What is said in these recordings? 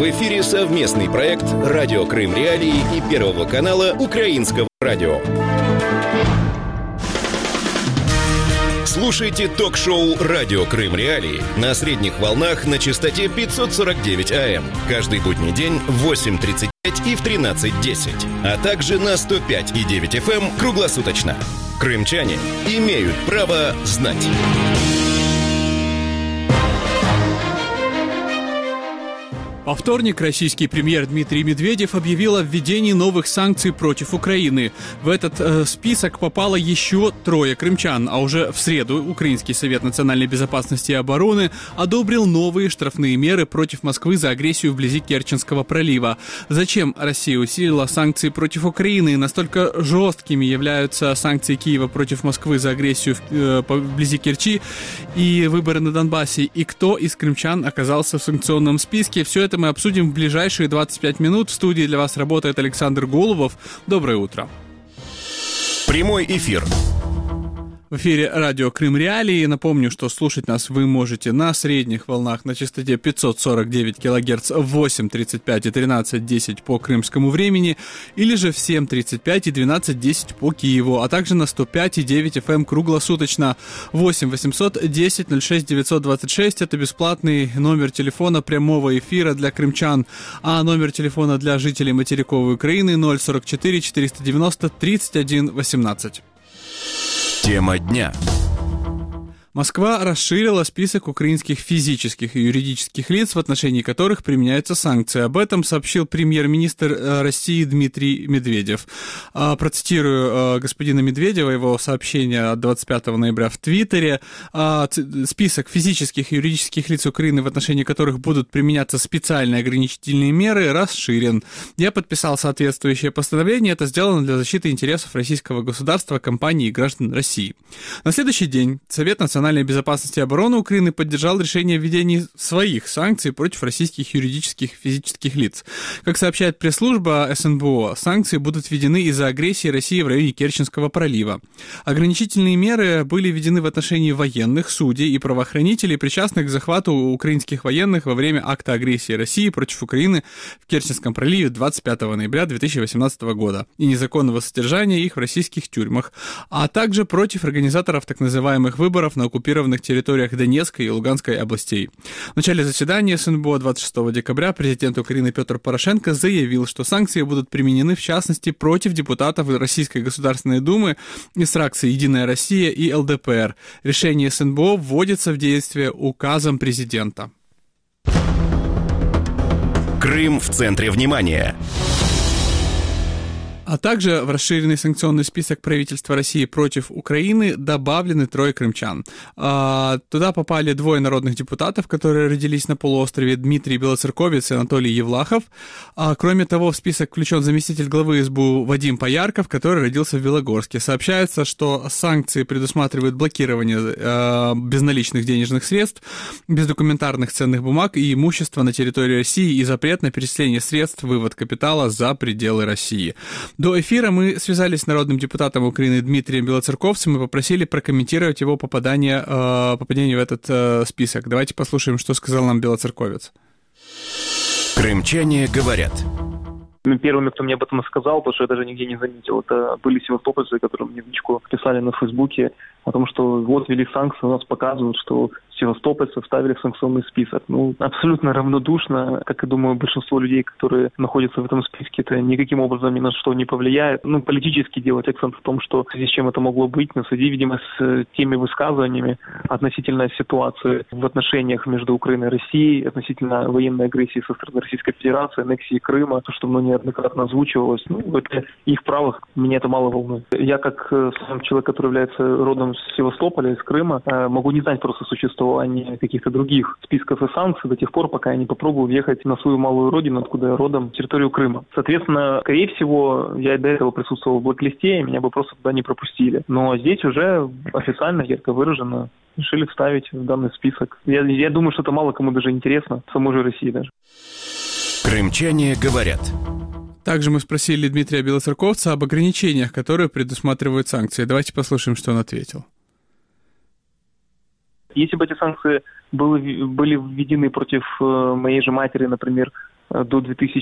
В эфире совместный проект «Радио Крым Реалии» и Первого канала Украинского радио. Слушайте ток-шоу «Радио Крым Реалии» на средних волнах на частоте 549 АМ. Каждый будний день в 8:35 и в 13:10. А также на 105,9 FM круглосуточно. Крымчане имеют право знать. Во вторник российский премьер Дмитрий Медведев объявил о введении новых санкций против Украины. В этот список попало еще 3 крымчан, а уже в среду Украинский совет национальной безопасности и обороны одобрил новые штрафные меры против Москвы за агрессию вблизи Керченского пролива. Зачем Россия усилила санкции против Украины? Настолько жесткими являются санкции Киева против Москвы за агрессию вблизи Керчи и выборы на Донбассе? И кто из крымчан оказался в санкционном списке? Все это мы обсудим в ближайшие 25 минут. В студии для вас работает Александр Голубов. Доброе утро. Прямой эфир. В эфире радио Крым Реалии. Напомню, что слушать нас вы можете на средних волнах на частоте 549 кГц в 8:35 и 13:10 по крымскому времени, или же в 7:35 и 12:10 по Киеву, а также на 105,9 FM круглосуточно. 8 810 06 926 это бесплатный номер телефона прямого эфира для крымчан, а номер телефона для жителей материковой Украины 044 490 31 18. Тема дня. Москва расширила список украинских физических и юридических лиц, в отношении которых применяются санкции. Об этом сообщил премьер-министр России Дмитрий Медведев. Процитирую господина Медведева, его сообщение от 25 ноября в Твиттере. Список физических и юридических лиц Украины, в отношении которых будут применяться специальные ограничительные меры, расширен. Я подписал соответствующее постановление. Это сделано для защиты интересов российского государства, компаний и граждан России. На следующий день Совет национальной безопасности и обороны Украины поддержал решение о введении своих санкций против российских юридических и физических лиц. Как сообщает пресс-служба СНБО, санкции будут введены из-за агрессии России в районе Керченского пролива. Ограничительные меры были введены в отношении военных, судей и правоохранителей, причастных к захвату украинских военных во время акта агрессии России против Украины в Керченском проливе 25 ноября 2018 года и незаконного содержания их в российских тюрьмах, а также против организаторов так называемых выборов на оккупированных территориях Донецкой и Луганской областей. В начале заседания СНБО 26 декабря президент Украины Петр Порошенко заявил, что санкции будут применены в частности против депутатов Российской Государственной Думы из фракции «Единая Россия» и ЛДПР. Решение СНБО вводится в действие указом президента. Крым в центре внимания. А также в расширенный санкционный список правительства России против Украины добавлены 3 крымчан. Туда попали 2 народных депутатов, которые родились на полуострове: Дмитрий Белоцерковец и Анатолий Евлахов. Кроме того, в список включен заместитель главы СБУ Вадим Поярков, который родился в Белогорске. Сообщается, что санкции предусматривают блокирование безналичных денежных средств, бездокументарных ценных бумаг и имущества на территории России и запрет на перечисление средств, вывод капитала за пределы России. До эфира мы связались с народным депутатом Украины Дмитрием Белоцерковцем и попросили прокомментировать его попадание в этот список. Давайте послушаем, что сказал нам Белоцерковец. Крымчане говорят. Первыми, кто мне об этом сказал, потому что я даже нигде не заметил, это были севастопольцы, которые мне в личку писали на Фейсбуке о том, что вот ввели санкции, у нас показывают, что севастопольцев вставили в санкционный список. Абсолютно равнодушно, как и думаю, большинство людей, которые находятся в этом списке, это никаким образом ни на что не повлияет. Политически делать акцент в том, что в связи с чем это могло быть, на связи, видимо, с теми высказываниями относительно ситуации в отношениях между Украиной и Россией, относительно военной агрессии со стороны Российской Федерации, аннексии Крыма, то, что неоднократно озвучивалось. Это их право, меня это мало волнует. Я, как сам человек, который является родом с Севастополя, из Крыма, могу не знать просто существование каких-то других списков и санкций до тех пор, пока я не попробую въехать на свою малую родину, откуда я родом, территорию Крыма. Соответственно, скорее всего, я до этого присутствовал в блэк-листе, и меня бы просто туда не пропустили. Но здесь уже официально, ярко выражено, решили вставить в данный список. Я думаю, что это мало кому даже интересно, самой же России даже. Крымчане говорят. Также мы спросили Дмитрия Белоцерковца об ограничениях, которые предусматривают санкции. Давайте послушаем, что он ответил. Если бы эти санкции были введены против моей же матери, например, до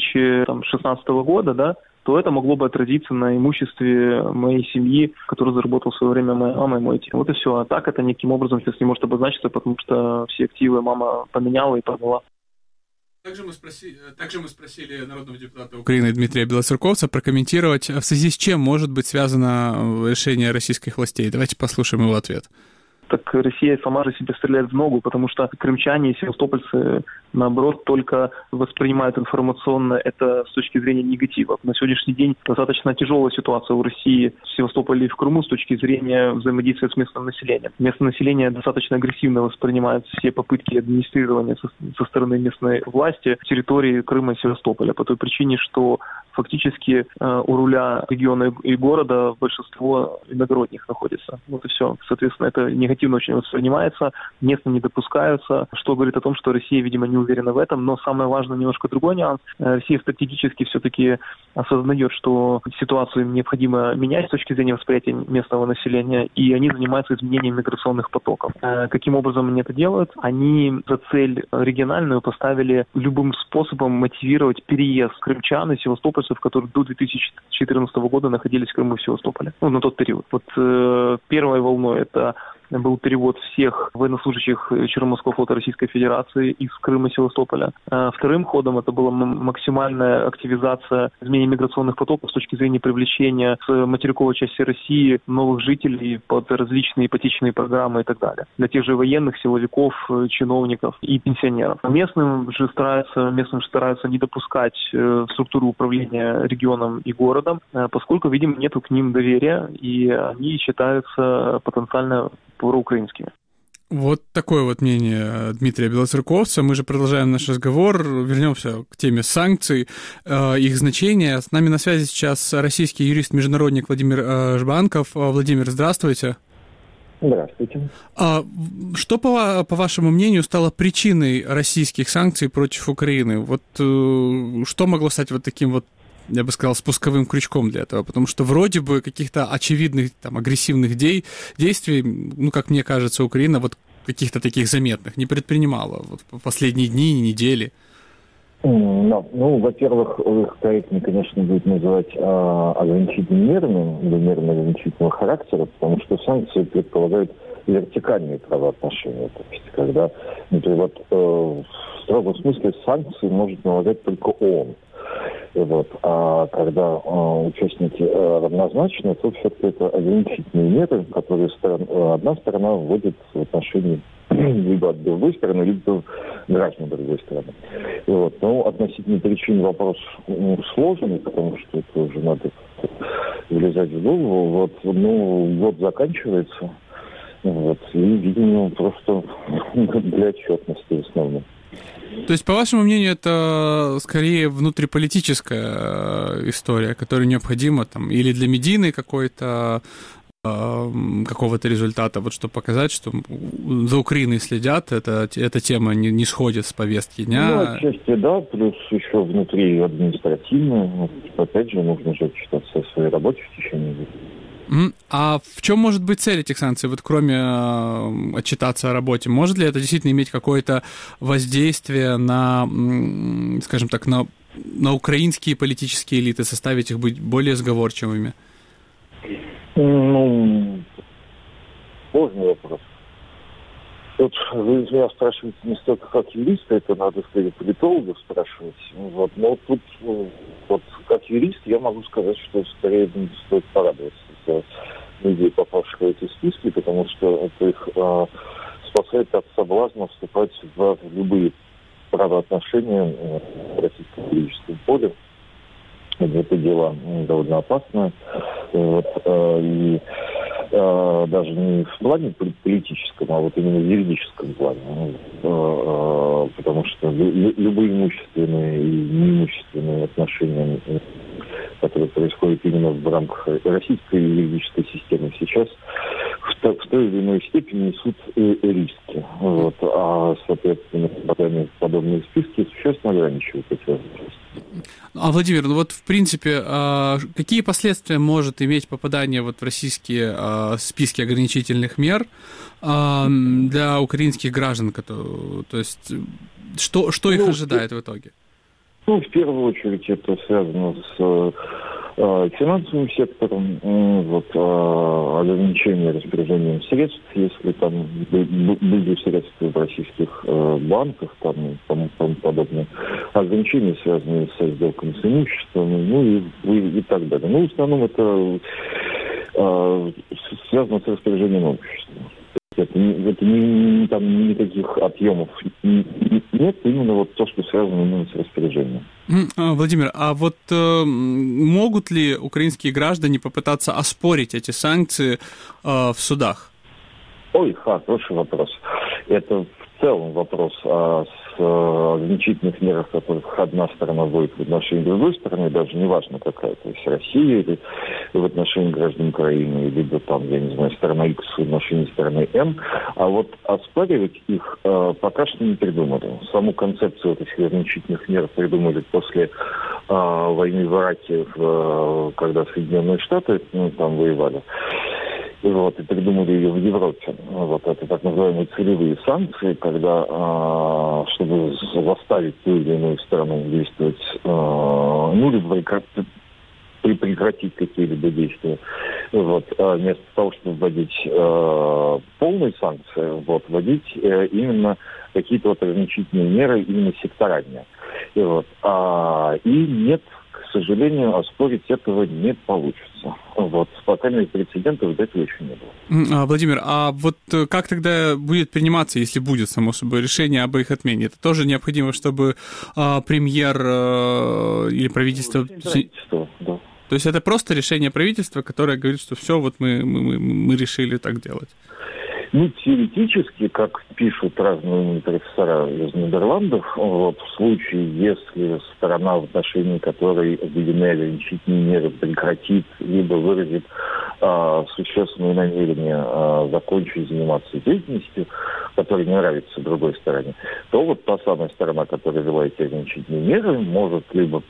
2016 года, да, то это могло бы отразиться на имуществе моей семьи, которую заработал в свое время моя мама и мой отец. Вот и все. А так это никаким образом сейчас не может обозначиться, потому что все активы мама поменяла и продала. Также мы спросили народного депутата Украины Дмитрия Белоцерковца прокомментировать, в связи с чем может быть связано решение российских властей. Давайте послушаем его ответ. Так Россия сама же себе стреляет в ногу, потому что крымчане и севастопольцы, наоборот, только воспринимают информационно это с точки зрения негатива. На сегодняшний день достаточно тяжелая ситуация у России в Севастополе и в Крыму с точки зрения взаимодействия с местным населением. Местное население достаточно агрессивно воспринимает все попытки администрирования со стороны местной власти территории Крыма и Севастополя по той причине, что фактически у руля региона и города большинство иногородних находится. Вот и все. Соответственно, это негативно очень воспринимается, местные не допускаются, что говорит о том, что Россия, видимо, не уверена в этом. Но самое важное немножко другой нюанс. Россия стратегически все-таки осознает, что ситуацию необходимо менять с точки зрения восприятия местного населения, и они занимаются изменением миграционных потоков. Каким образом они это делают? Они за цель региональную поставили любым способом мотивировать переезд крымчан и севастопольцев, которые до 2014 года находились в Крыму и в Севастополе. Ну, на тот период. Вот первой волной это был перевод всех военнослужащих Черноморского флота Российской Федерации из Крыма и Севастополя. Вторым ходом это была максимальная активизация изменения миграционных потоков с точки зрения привлечения с материковой части России новых жителей под различные ипотечные программы и так далее. Для тех же военных, силовиков, чиновников и пенсионеров. Местным же стараются не допускать в структуру управления регионом и городом, поскольку, видимо, нету к ним доверия, и они считаются потенциально проукраинскими. Вот такое вот мнение Дмитрия Белоцерковца. Мы же продолжаем наш разговор. Вернемся к теме санкций, их значения. С нами на связи сейчас российский юрист-международник Владимир Жбанков. Владимир, здравствуйте. Здравствуйте. Что, по вашему мнению, стало причиной российских санкций против Украины? Вот что могло стать вот таким вот, я бы сказал, спусковым крючком для этого, потому что вроде бы каких-то очевидных там агрессивных действий, ну, как мне кажется, Украина вот каких-то таких заметных не предпринимала вот в последние дни и недели. Ну, во-первых, корректнее, конечно, будет называть ограничительными мерами или мерами ограничительного характера, потому что санкции предполагают вертикальные правоотношения. То есть, когда, например, вот, в строгом смысле санкции может налагать только ООН. Вот. А когда участники равнозначны, то все-таки это ограничительные меры, которые одна сторона вводит в отношении либо от другой стороны, либо граждан другой стороны. Вот. Но относительно причин вопрос сложный, потому что это уже надо влезать в голову. Вот. Ну, год заканчивается. Вот. И, видимо, просто для отчетности в основном. То есть, по вашему мнению, это скорее внутриполитическая история, которая необходима там, или для медийной какого-то результата, вот чтобы показать, что за Украиной следят, эта тема не сходит с повестки дня? Ну, отчасти да, плюс еще внутри административно. Опять же, нужно же отчитаться о своей работе в течение года. А в чем может быть цель этих санкций, вот кроме отчитаться о работе? Может ли это действительно иметь какое-то воздействие на, скажем так, на украинские политические элиты, заставить их быть более сговорчивыми? Ну, сложный вопрос. Вот вы меня спрашиваете не столько как юриста, это надо, скорее, политологов спрашивать. Вот. Но тут, вот, как юрист, я могу сказать, что скорее стоит порадоваться за людей, попавших в эти списки, потому что это их спасает от соблазна вступать в любые правоотношения в российском политическом поле. Это дело довольно опасное. Вот, и даже не в плане политическом, а вот именно в юридическом плане. Потому что любые имущественные и неимущественные отношения, которые происходят именно в рамках российской юридической системы, сейчас в той или иной степени несут риски. Вот. А, соответственно, подобные списки существенно ограничивают эти возможности. А, Владимир, ну вот в принципе, какие последствия может иметь попадание вот в российские списки ограничительных мер для украинских граждан? То есть, что их ожидает в итоге? Ну, в первую очередь это связано с финансовым сектором, ограничение распоряжением средств, если там были средства в российских банках, там и тому подобное, ограничения, связанные со сделками с имуществом, и так далее. Ну, в основном это связано с распоряжением имуществом. Это там никаких отъемов нет, именно вот то, что связано именно с распоряжением. Владимир, а вот могут ли украинские граждане попытаться оспорить эти санкции в судах? Ой, хороший вопрос. Это в целом вопрос о ограничительных мерах, которых одна сторона вводит в отношении другой стороны, даже не важно какая, то есть Россия или в отношении граждан Украины, либо там, я не знаю, сторона X в отношении стороны М, а вот оспаривать их пока что не придумали. Саму концепцию этих ограничительных мер придумали после войны в Ираке, когда Соединенные Штаты там воевали. И придумали ее в Европе. Это так называемые целевые санкции, когда, чтобы заставить ту или иную страну действовать, либо прекратить какие-либо действия, вместо того, чтобы вводить полные санкции, вводить именно какие-то ограничительные меры, именно секторальные. И нет, к сожалению, оспорить этого не получится. По крайней мере, прецедентов до этого еще не было. Владимир, а вот как тогда будет приниматься, если будет, само собой, решение об их отмене? Это тоже необходимо, чтобы премьер или правительство... Да. То есть это просто решение правительства, которое говорит, что все, мы решили так делать? Теоретически, как пишут разные профессора из Нидерландов, в случае, если сторона, в отношении которой введены ограничительные меры, прекратит, либо выразит существенное намерение закончить заниматься деятельностью, которая не нравится другой стороне, то та самая сторона, которая ввела эти ограничительные меры, может либо,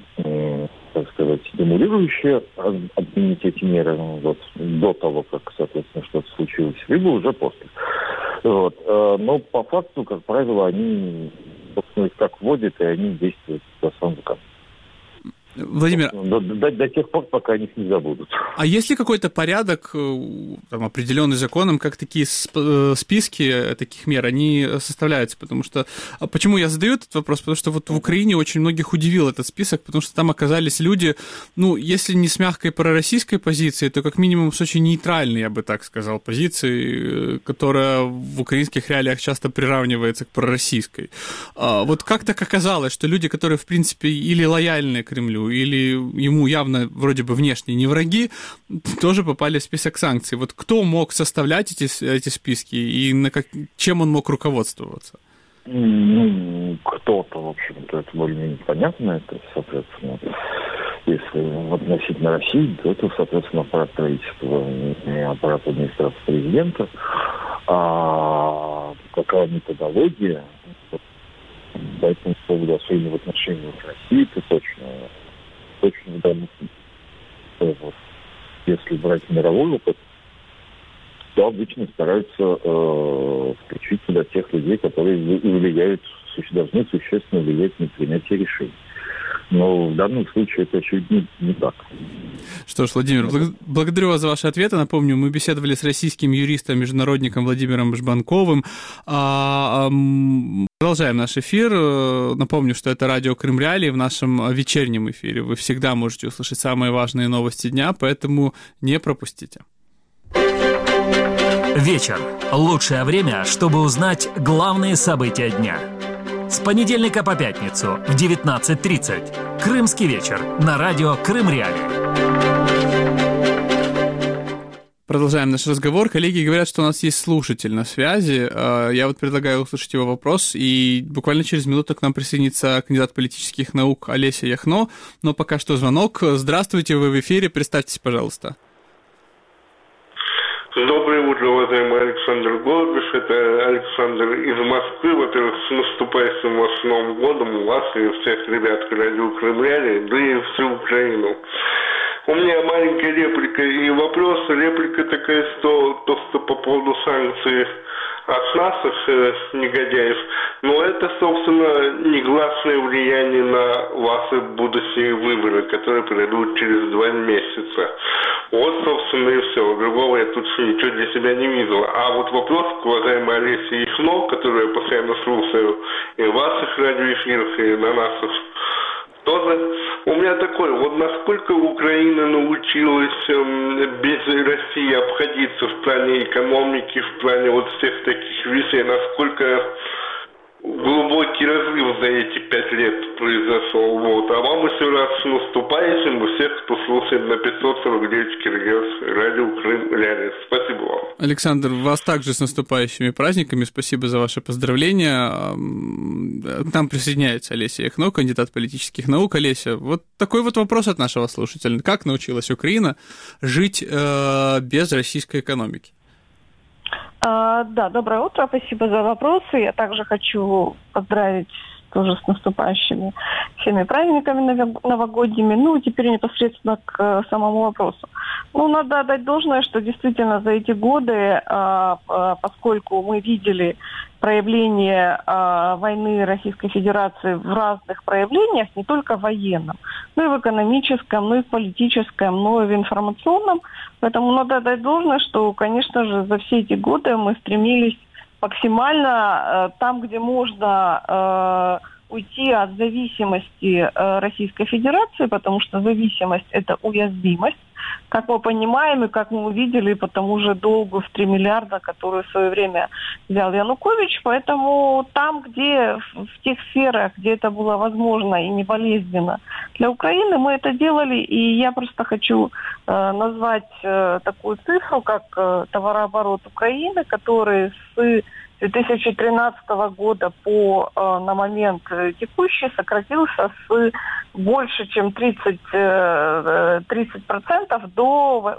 стимулирующе отменить эти меры до того, как, соответственно, что-то случилось, либо уже после. Но по факту, как правило, они, собственно, их так вводят, и они действуют до самого конца. Владимир, до тех пор, пока они их не забудут. А есть ли какой-то порядок, определенный законом, как такие списки таких мер, они составляются? Потому что... Почему я задаю этот вопрос? Потому что в Украине очень многих удивил этот список, потому что там оказались люди, если не с мягкой пророссийской позицией, то как минимум с очень нейтральной, я бы так сказал, позицией, которая в украинских реалиях часто приравнивается к пророссийской. Как так оказалось, что люди, которые, в принципе, или лояльны Кремлю, или ему явно вроде бы внешне не враги, тоже попали в список санкций. Кто мог составлять эти списки и чем он мог руководствоваться? Кто-то, в общем-то, это более-менее понятно. Это, соответственно, если относительно России, то это, соответственно, аппарат правительства и аппарат администрации президента. А какая методология, по этому поводу, особенно в отношении России, это точно в данном случае. Если брать мировой опыт, то обычно стараются включить сюда тех людей, которые должны существенно влиять на принятие решений. Но в данном случае это очевидно не так. Что ж, Владимир, благодарю вас за ваши ответы. Напомню, мы беседовали с российским юристом-международником Владимиром Жбанковым. Продолжаем наш эфир. Напомню, что это радио Крым Реалии. В нашем вечернем эфире вы всегда можете услышать самые важные новости дня, поэтому не пропустите. Вечер. Лучшее время, чтобы узнать главные события дня. С понедельника по пятницу в 19:30. Крымский вечер на радио Крым Реалии. Продолжаем наш разговор. Коллеги говорят, что у нас есть слушатель на связи. Я предлагаю услышать его вопрос, и буквально через минуту к нам присоединится кандидат политических наук Олеся Яхно. Но пока что звонок. Здравствуйте, вы в эфире. Представьтесь, пожалуйста. Доброе утро, уважаемый Александр Голубев. Это Александр из Москвы. Во-первых, с наступающим вас Новым годом, вас и всех ребят радио Крым Реалии, да и всю Украину. У меня маленькая реплика и вопрос. Реплика такая, что по поводу санкций от наших негодяев. Но это, собственно, негласное влияние на ваши будущие выборы, которые пройдут через 2 месяца. Вот, собственно, и все. Другого я тут ничего для себя не видел. А вот вопрос к уважаемой Олесе Яхно, которую я постоянно слушаю и в ваших радиоэфирах, и на наших тоже. У меня такой, вот насколько Украина научилась без России обходиться в плане экономики, в плане вот всех таких вещей, насколько глубокий разрыв за эти 5 лет произошел. Вот. А вам еще раз с наступающим у всех, кто слушает на 549 кГц радио Крым Реалии. Спасибо вам. Александр, вас также с наступающими праздниками. Спасибо за ваше поздравление. К нам присоединяется Олеся Яхно, кандидат политических наук. Олеся, вот такой вот вопрос от нашего слушателя. Как научилась Украина жить без российской экономики? Да, доброе утро, спасибо за вопросы. Я также хочу поздравить тоже с наступающими всеми праздниками новогодними. Ну, теперь непосредственно к самому вопросу. Ну, надо отдать должное, что действительно за эти годы, поскольку мы видели проявление войны Российской Федерации в разных проявлениях, не только в военном, но и в экономическом, но и в политическом, но и в информационном. Поэтому надо отдать должное, что, конечно же, за все эти годы мы стремились максимально там, где можно уйти от зависимости Российской Федерации, потому что зависимость – это уязвимость, как мы понимаем и как мы увидели по тому же долгу в 3 миллиарда, который в свое время взял Янукович. Поэтому там, где в тех сферах, где это было возможно и не болезненно для Украины, мы это делали. И я просто хочу назвать такую цифру, как товарооборот Украины, который с 2013 года на момент текущий сократился с больше, чем 30% до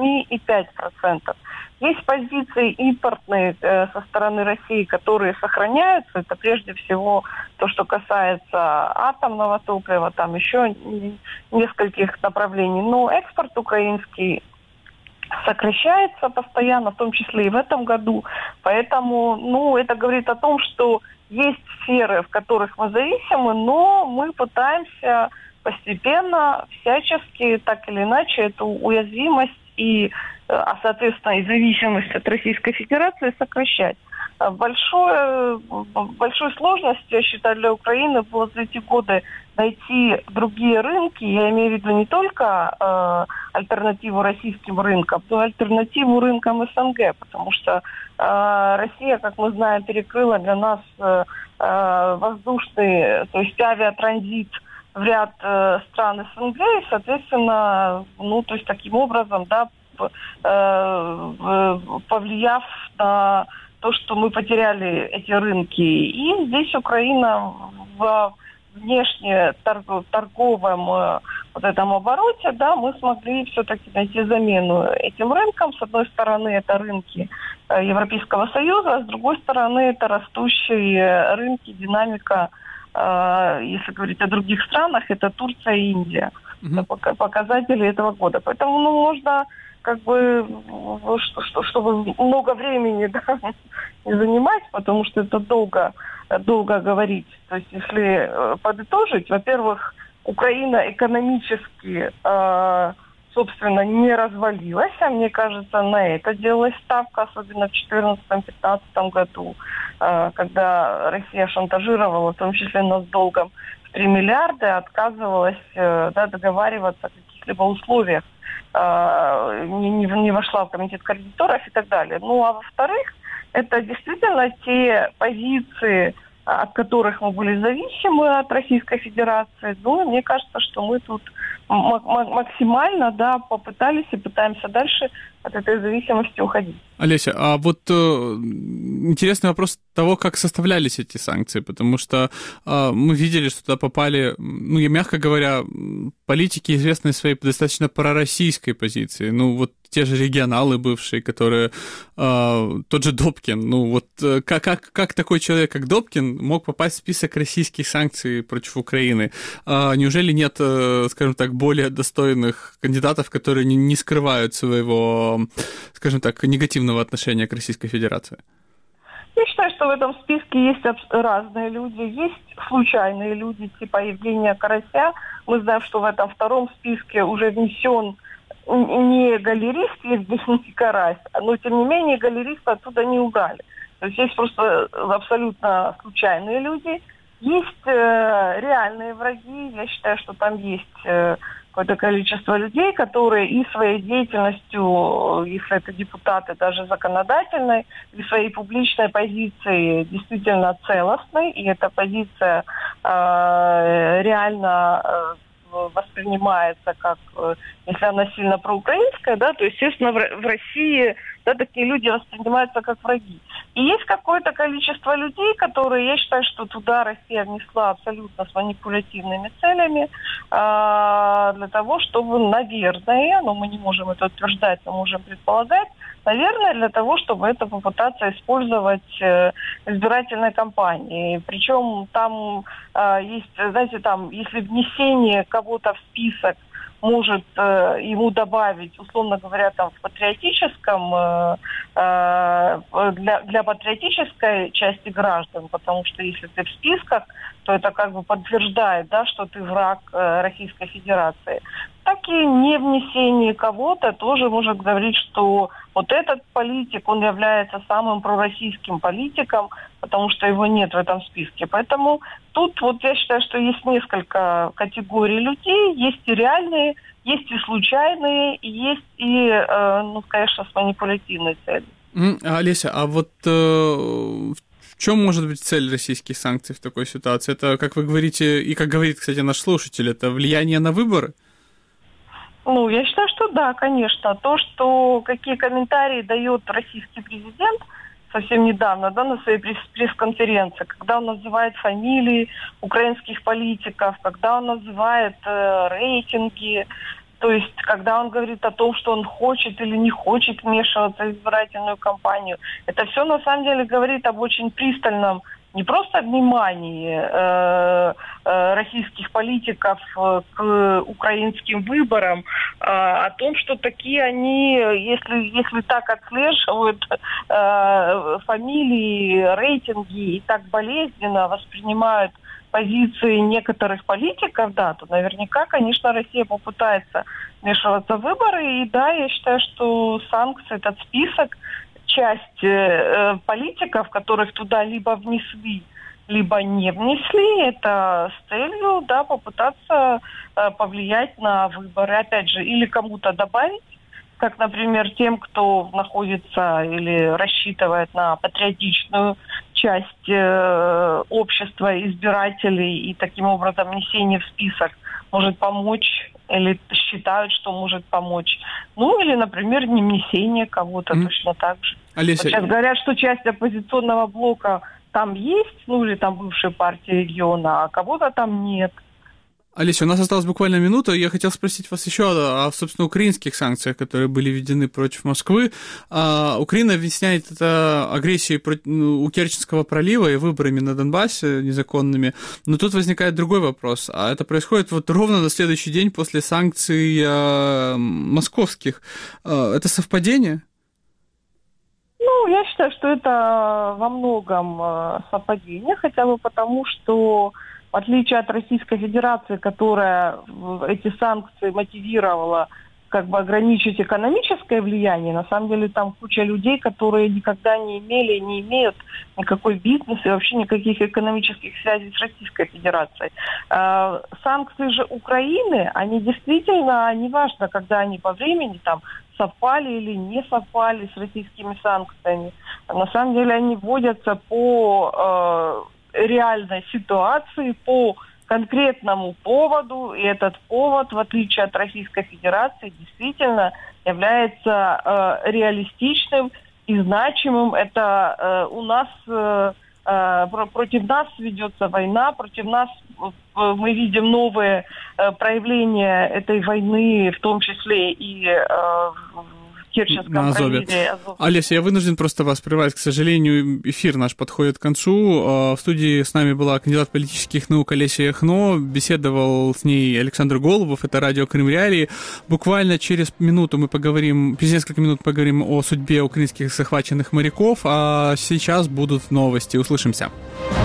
8,5%. Есть позиции импортные со стороны России, которые сохраняются. Это прежде всего то, что касается атомного топлива, там еще нескольких направлений. Но экспорт украинский сокращается постоянно, в том числе и в этом году. Поэтому, это говорит о том, что есть сферы, в которых мы зависимы, но мы пытаемся постепенно, всячески, так или иначе, эту уязвимость соответственно, и зависимость от Российской Федерации сокращать. Большой сложностью, я считаю, для Украины было за эти годы найти другие рынки. Я имею в виду не только альтернативу российским рынкам, но и альтернативу рынкам СНГ, потому что Россия, как мы знаем, перекрыла для нас воздушный, то есть авиатранзит в ряд стран СНГ, и, соответственно, таким образом, повлияв на то, что мы потеряли эти рынки. И здесь Украина в внешнеторговом этом обороте, мы смогли все-таки найти замену этим рынкам. С одной стороны, это рынки Европейского Союза, а с другой стороны, это растущие рынки, динамика, если говорить о других странах, это Турция и Индия. Это показатели этого года. Поэтому можно чтобы много времени не занимать, потому что это долго говорить. То есть, если подытожить, во-первых, Украина экономически, собственно, не развалилась, а мне кажется, на это делалась ставка, особенно в 2014-2015 году, когда Россия шантажировала, в том числе нас долгом в 3 миллиарда, отказывалась договариваться о каких-либо условиях, не вошла в комитет кредиторов и так далее. А во-вторых, это действительно те позиции, от которых мы были зависимы от Российской Федерации. Мне кажется, что мы тут максимально попытались и пытаемся дальше от этой зависимости уходить. Олеся, а вот интересный вопрос того, как составлялись эти санкции, потому что мы видели, что туда попали, мягко говоря, политики, известные своей достаточно пророссийской позиции. Те же регионалы бывшие, которые... тот же Добкин. Как такой человек, как Добкин, мог попасть в список российских санкций против Украины? Неужели нет, скажем так, более достойных кандидатов, которые не скрывают своего, скажем так, негативного отношения к Российской Федерации? Я считаю, что в этом списке есть разные люди. Есть случайные люди, типа Евгения Карася. Мы знаем, что в этом втором списке уже внесен не галерист Евгений Карась, но, тем не менее, галериста оттуда не убрали. То есть есть просто абсолютно случайные люди. Есть реальные враги. Я считаю, что там есть какое-то количество людей, которые и своей деятельностью, если это депутаты даже законодательной, и своей публичной позицией действительно целостной, и эта позиция реально воспринимается как, если она сильно проукраинская, да, то, естественно, в России, да, такие люди воспринимаются как враги. И есть какое-то количество людей, которые, я считаю, что туда Россия внесла абсолютно с манипулятивными целями, для того, чтобы, наверное, но мы не можем это утверждать, но можем предполагать, наверное, для того, чтобы это попытаться использовать в избирательной кампании. Причем там есть, знаете, там, если внесение кого-то в список может ему добавить, условно говоря, там в патриотическом, для патриотической части граждан, потому что если ты в списках, то это как бы подтверждает, да, что ты враг Российской Федерации. Так и не внесение кого-то тоже может говорить, что вот этот политик, он является самым пророссийским политиком, потому что его нет в этом списке. Поэтому тут вот я считаю, что есть несколько категорий людей, есть и реальные, есть и случайные, и есть и, ну, конечно, с манипулятивной целью. Олеся, а вот в чем может быть цель российских санкций в такой ситуации? Это, как вы говорите, и как говорит, кстати, наш слушатель, это влияние на выборы? Ну, я считаю, что да, конечно. То, что какие комментарии дает российский президент совсем недавно, да, на своей пресс-конференции, когда он называет фамилии украинских политиков, когда он называет рейтинги, то есть когда он говорит о том, что он хочет или не хочет вмешиваться в избирательную кампанию, это все на самом деле говорит об очень пристальном не просто внимании российских политиков к украинским выборам, а о том, что такие они, если так отслеживают фамилии, рейтинги и так болезненно воспринимают позиции некоторых политиков, да, то наверняка, конечно, Россия попытается вмешиваться в выборы. И да, я считаю, что санкции, этот список, часть политиков, которых туда либо внесли, либо не внесли, это с целью, да, попытаться повлиять на выборы. Опять же, или кому-то добавить, как, например, тем, кто находится или рассчитывает на патриотичную часть общества, избирателей, и таким образом внесение в список может помочь, или считают, что может помочь. Ну, или, например, не внесение кого-то точно так же. Олеся... Вот сейчас говорят, что часть оппозиционного блока там есть, ну, или там бывшая партия региона, а кого-то там нет. Олеся, у нас осталась буквально минута. Я хотел спросить вас еще о, собственно, украинских санкциях, которые были введены против Москвы. Украина объясняет это агрессией у Керченского пролива и выборами на Донбассе незаконными. Но тут возникает другой вопрос. А это происходит вот ровно на следующий день после санкций московских. Это совпадение? Ну, я считаю, что это во многом совпадение, хотя бы потому, что в отличие от Российской Федерации, которая эти санкции мотивировала как бы ограничить экономическое влияние, на самом деле там куча людей, которые никогда не имели, не имеют никакой бизнес и вообще никаких экономических связей с Российской Федерацией. Санкции же Украины, они действительно, неважно, когда они по времени там совпали или не совпали с российскими санкциями, на самом деле они вводятся по реальной ситуации, по конкретному поводу, и этот повод, в отличие от Российской Федерации, действительно является реалистичным и значимым. Это у нас против нас ведется война, против нас мы видим новые проявления этой войны, в том числе и Керченском проливе. Олеся, я вынужден просто вас прервать. К сожалению, эфир наш подходит к концу. В студии с нами была кандидат политических наук Олеся Яхно. Беседовал с ней Александр Голубов. Это радио Крым Реалии. Буквально через несколько минут поговорим о судьбе украинских захваченных моряков. А сейчас будут новости. Услышимся.